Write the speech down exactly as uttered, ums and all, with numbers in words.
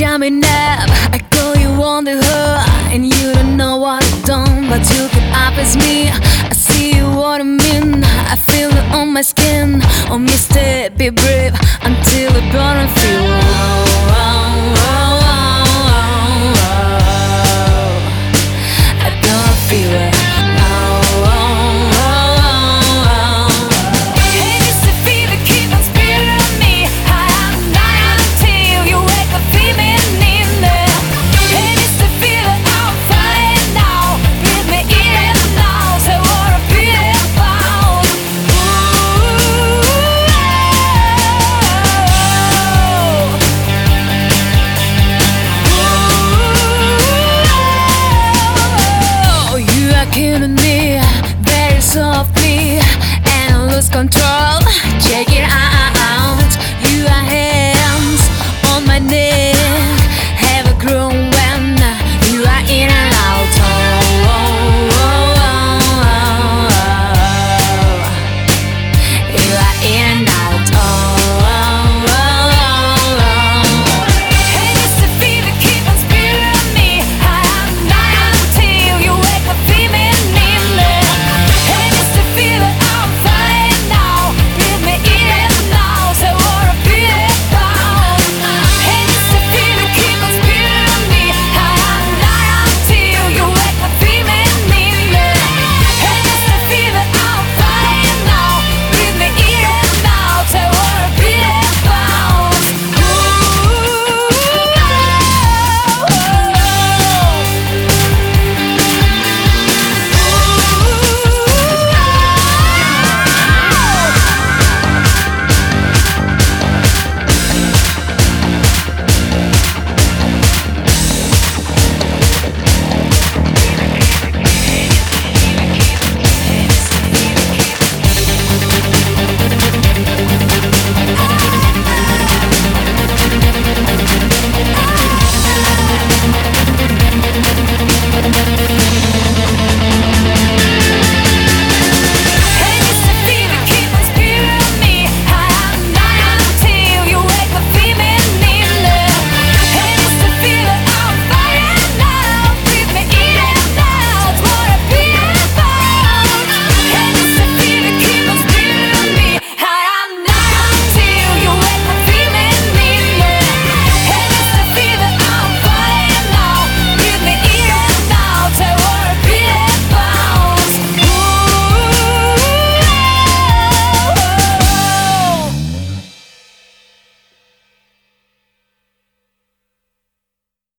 jamming up, I call you on the hook, and you don't know what I've done, but you keep up as me. I see you what I mean, I feel it on my skin. Oh mister, be brave until the bottom feel.